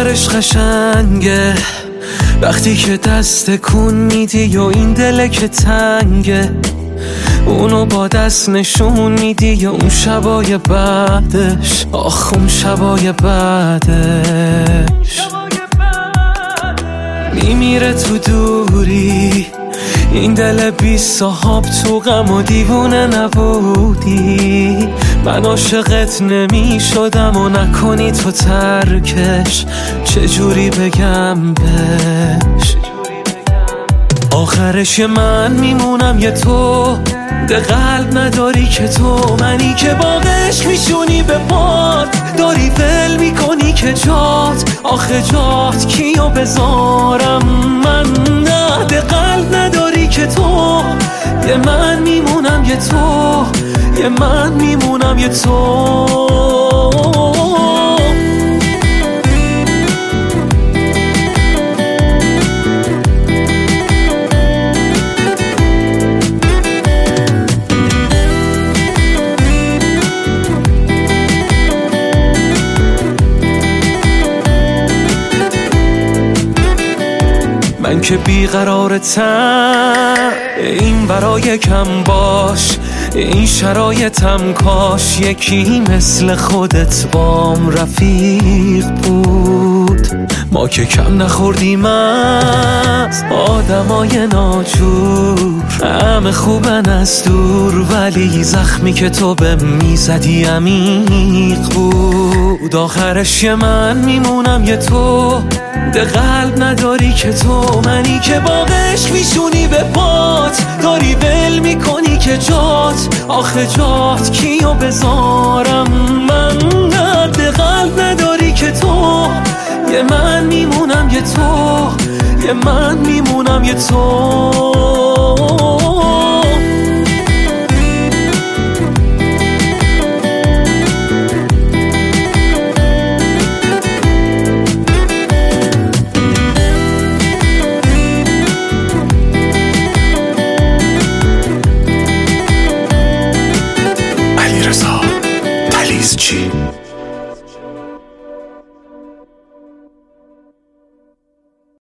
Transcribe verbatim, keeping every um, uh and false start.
آخرش قشنگه وقتی که دست کن میدی و این دله که تنگه، اونو با دست نشون میدی یا اون شبای بعدش، آخ اون شبای بعدش میمیره تو دوری این دل بی صاحب، تو غم و دیوونه نبودی. من عاشقت نمی شدم و نکنی تو ترکش، چجوری بگم بهش؟ آخرش من میمونم یه تو، ده قلب نداری که تو، منی که با عشق میشونی به پات، داری ول میکنی که جات، آخه جات کیو بذارم من؟ نه ده قلب نداری که تو، یه من میمونم یه تو، یه من میمونم یه تو. من که بیقرارتم این برای کم باش، این شرایطم کاش یکی مثل خودت بام رفیق بود. ما که کم نخوردیم از آدمای ناجور، همه خوبن از دور، ولی زخمی که تو به میزدی عمیق بود. آخرش یه من میمونم یه تو، ده قلب نداری که تو، منی که با عشق میشونی به پات، داری ول میکنی که جات، آخه جات کیو بذارم من؟ ده قلب نداری که تو، یه من میمونم یه تو، یه من میمونم یه تو.